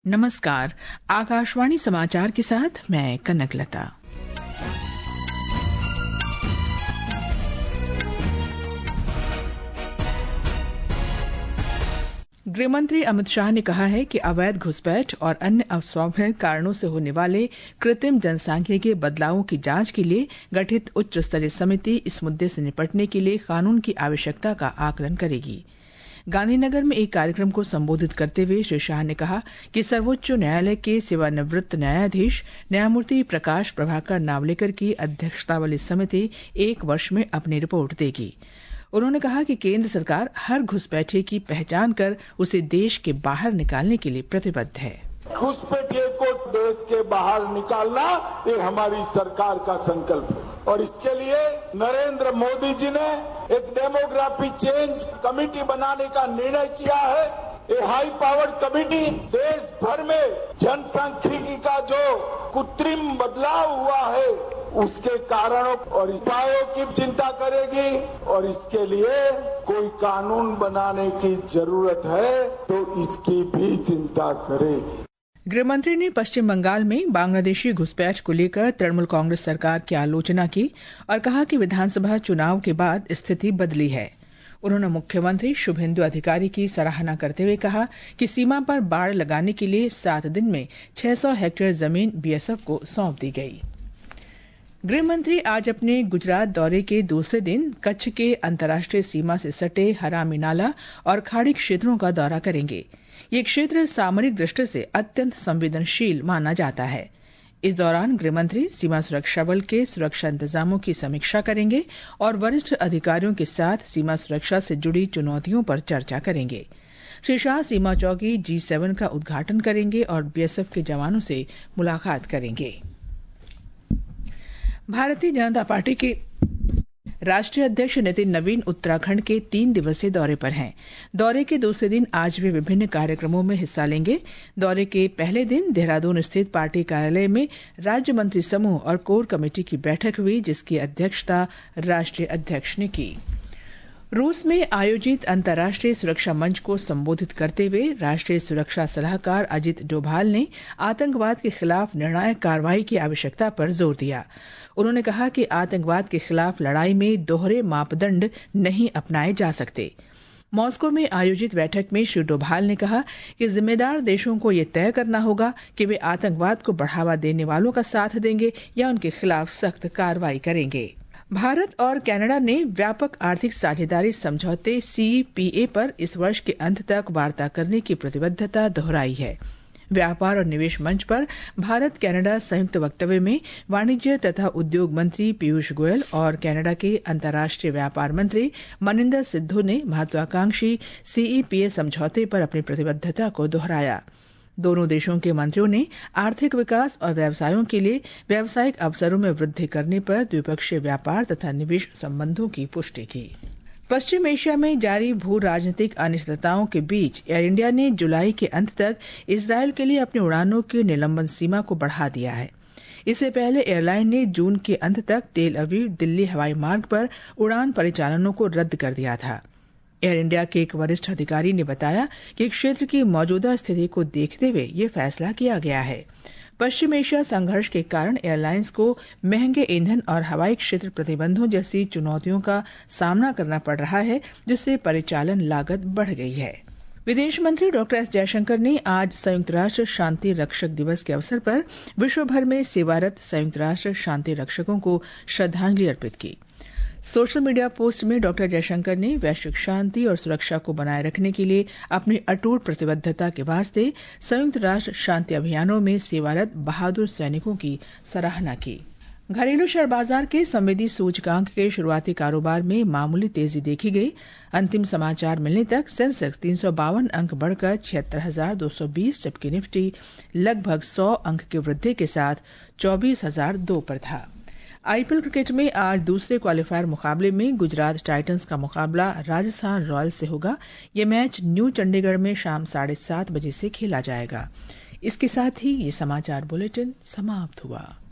नमस्कार। आकाशवाणी समाचार के साथ मैं कनकलता। गृहमंत्री अमित शाह ने कहा है कि अवैध घुसपैठ और अन्य अस्वाभाविक कारणों से होने वाले कृत्रिम जनसांख्यिकीय बदलावों की जांच के लिए गठित उच्च स्तरीय समिति इस मुद्दे से निपटने के लिए कानून की आवश्यकता का आकलन करेगी। गांधीनगर में एक कार्यक्रम को संबोधित करते हुए श्री शाह ने कहा कि सर्वोच्च न्यायालय के सेवानिवृत्त न्यायाधीश न्यायमूर्ति प्रकाश प्रभाकर नावलेकर की अध्यक्षता वाली समिति 1 वर्ष में अपनी रिपोर्ट देगी। उन्होंने कहा कि केंद्र सरकार हर घुसपैठिए की पहचान कर उसे देश के बाहर निकालने के लिए प्रतिबद्ध है। घुसपैठिए को देश के बाहर निकालना ये हमारी सरकार का संकल्प है और इसके लिए नरेंद्र मोदी जी ने एक डेमोग्राफी चेंज कमेटी बनाने का निर्णय किया है। ये हाई पावर्ड कमेटी देश भर में जनसांख्यिकी का जो कृत्रिम बदलाव हुआ है उसके कारणों और उपायों की चिंता करेगी और इसके लिए कोई कानून बनाने की जरूरत है तो इसकी भी चिंता करेगी। गृहमंत्री ने पश्चिम बंगाल में बांग्लादेशी घुसपैठ को लेकर तृणमूल कांग्रेस सरकार की आलोचना की और कहा कि विधानसभा चुनाव के बाद स्थिति बदली है। उन्होंने मुख्यमंत्री शुभेंदु अधिकारी की सराहना करते हुए कहा कि सीमा पर बाड़ लगाने के लिए 7 दिन में 600 हेक्टेयर जमीन बीएसएफ को सौंप दी गई। गृहमंत्री आज अपने गुजरात दौरे के दूसरे दिन कच्छ के अंतर्राष्ट्रीय सीमा से सटे हरामी नाला और खाड़ी क्षेत्रों का दौरा करेंगे। ये क्षेत्र सामरिक दृष्टि से अत्यंत संवेदनशील माना जाता है। इस दौरान गृहमंत्री सीमा सुरक्षा बल के सुरक्षा इंतजामों की समीक्षा करेंगे और वरिष्ठ अधिकारियों के साथ सीमा सुरक्षा से जुड़ी चुनौतियों पर चर्चा करेंगे। श्री शाह सीमा चौकी G7 का उद्घाटन करेंगे और बीएसएफ के जवानों से मुलाकात करेंगे। भारतीय जनता पार्टी के राष्ट्रीय अध्यक्ष नितिन नवीन उत्तराखंड के 3 दिवसीय दौरे पर हैं। दौरे के दूसरे दिन आज वे विभिन्न कार्यक्रमों में हिस्सा लेंगे। दौरे के पहले दिन देहरादून स्थित पार्टी कार्यालय में राज्य मंत्री समूह और कोर कमेटी की बैठक हुई, जिसकी अध्यक्षता राष्ट्रीय अध्यक्ष ने की। रूस में आयोजित अंतर्राष्ट्रीय सुरक्षा मंच को संबोधित करते हुए राष्ट्रीय सुरक्षा सलाहकार अजित डोभाल ने आतंकवाद के खिलाफ निर्णायक कार्रवाई की आवश्यकता पर जोर दिया। उन्होंने कहा कि आतंकवाद के खिलाफ लड़ाई में दोहरे मापदंड नहीं अपनाए जा सकते। मॉस्को में आयोजित बैठक में श्री डोभाल ने कहा कि जिम्मेदार देशों को ये तय करना होगा कि वे आतंकवाद को बढ़ावा देने वालों का साथ देंगे या उनके खिलाफ सख्त कार्रवाई करेंगे। भारत और कनाडा ने व्यापक आर्थिक साझेदारी समझौते CEPA पर इस वर्ष के अंत तक वार्ता करने की प्रतिबद्धता दोहराई है। व्यापार और निवेश मंच पर भारत कनाडा संयुक्त वक्तव्य में वाणिज्य तथा उद्योग मंत्री पीयूष गोयल और कनाडा के अंतर्राष्ट्रीय व्यापार मंत्री मनिंदर सिद्धू ने महत्वाकांक्षी CEPA समझौते पर अपनी प्रतिबद्धता को दोहराया। दोनों देशों के मंत्रियों ने आर्थिक विकास और व्यवसायों के लिए व्यावसायिक अवसरों में वृद्धि करने पर द्विपक्षीय व्यापार तथा निवेश संबंधों की पुष्टि की। पश्चिम एशिया में जारी भू राजनीतिक अनिश्चितताओं के बीच एयर इंडिया ने जुलाई के अंत तक इजरायल के लिए अपनी उड़ानों की निलंबन सीमा को बढ़ा दिया है। इससे पहले एयरलाइन ने जून के अंत तक तेल अवीव दिल्ली हवाई मार्ग पर उड़ान परिचालनों को रद्द कर दिया था। एयर इंडिया के एक वरिष्ठ अधिकारी ने बताया कि क्षेत्र की मौजूदा स्थिति को देखते हुए ये फैसला किया गया है। पश्चिम एशिया संघर्ष के कारण एयरलाइंस को महंगे ईंधन और हवाई क्षेत्र प्रतिबंधों जैसी चुनौतियों का सामना करना पड़ रहा है, जिससे परिचालन लागत बढ़ गई है। विदेश मंत्री डॉक्टर एस जयशंकर ने आज संयुक्त राष्ट्र शांति रक्षक दिवस के अवसर पर विश्व भर में सेवारत संयुक्त राष्ट्र शांति रक्षकों को श्रद्धांजलि अर्पित की। सोशल मीडिया पोस्ट में डॉक्टर जयशंकर ने वैश्विक शांति और सुरक्षा को बनाए रखने के लिए अपनी अटूट प्रतिबद्धता के वास्ते संयुक्त राष्ट्र शांति अभियानों में सेवारत बहादुर सैनिकों की सराहना की। घरेलू शेयर बाजार के संवेदी सूचकांक के शुरुआती कारोबार में मामूली तेजी देखी गई। अंतिम समाचार मिलने तक सेंसेक्स 352 अंक बढ़कर 76,220, जबकि निफ्टी लगभग 100 अंक की वृद्धि के साथ 24,002 पर था। IPL क्रिकेट में आज दूसरे क्वालीफायर मुकाबले में गुजरात टाइटंस का मुकाबला राजस्थान रॉयल्स से होगा। ये मैच न्यू चंडीगढ़ में शाम 7:30 बजे से खेला जाएगा। इसके साथ ही ये समाचार बुलेटिन समाप्त हुआ।